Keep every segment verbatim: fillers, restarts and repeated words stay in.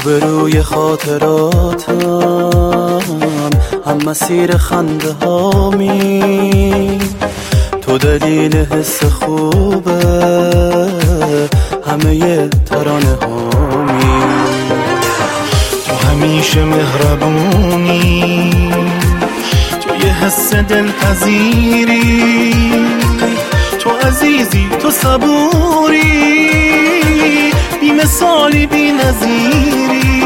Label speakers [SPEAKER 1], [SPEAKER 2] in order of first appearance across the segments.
[SPEAKER 1] روبروی خاطراتم، هم مسیر خنده هامی، تو دلیل حس خوبه همه ترانه هامی.
[SPEAKER 2] تو همیشه مهربونی، تو یه حس دلپذیری، تو عزیزی، تو صبوری، بی مثالی، بی نظیری.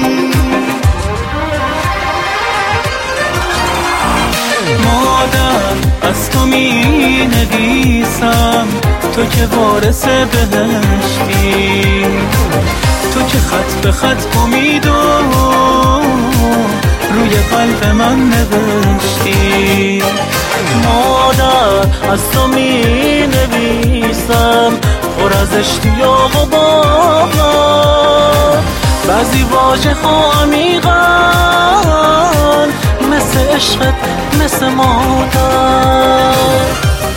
[SPEAKER 3] مادر از تو می نویسم، تو که وارث بهشتی، تو که خط به خط امیدو روی قلب من نوشتی. مادر از تو می نویسم پر از اشتیاق و باور، بعضی واژه ها عمیقن مثل عشقت، مثل مادر.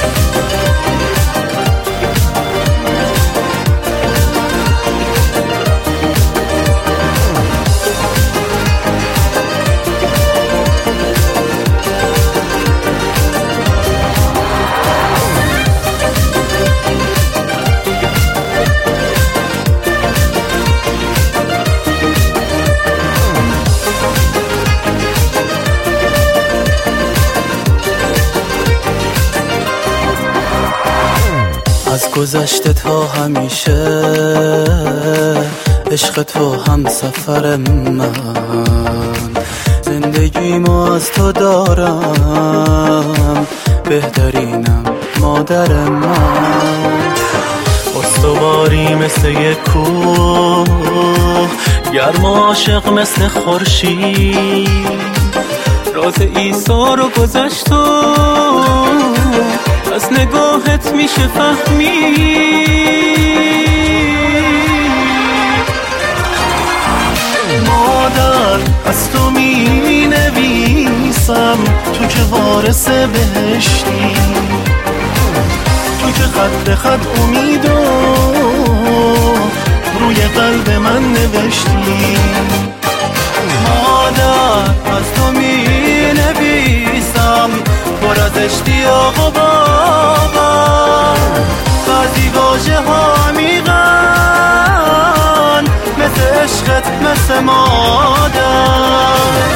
[SPEAKER 1] از گذشته تا همیشه عشق تو هم سفر من، زندگیمو از تو دارم، بهترینم مادر من.
[SPEAKER 3] استواری مثل یک کوه، گرم و عاشق مثل خورشید، راز عیسی رو گذشت و از نگاهت میشه فهمید.
[SPEAKER 2] مادر از تو می نویسم، تو که وارث بهشتی، تو که خط به خط امیدو روی قلب من نوشتی.
[SPEAKER 3] مادر از تو می نویسم پر از اشتیاق و باور، بعضی واژه ها عمیقن مثل عشقت، مثل مادر.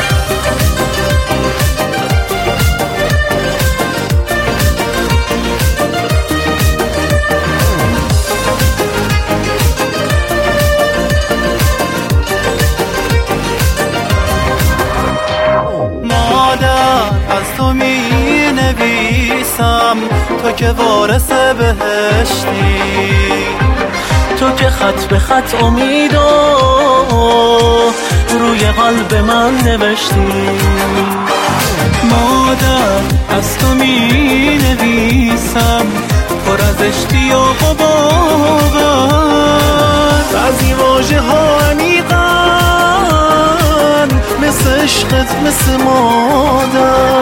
[SPEAKER 3] تو می نویسم، تو که وارث بهشتی، تو که خط به خط امیدو روی قلب من نوشتی. مادر از تو می نویسم پر از اشتیاق و باور،
[SPEAKER 2] بعضی واژه ها عمیقن مثل عشقت، مثل مادر.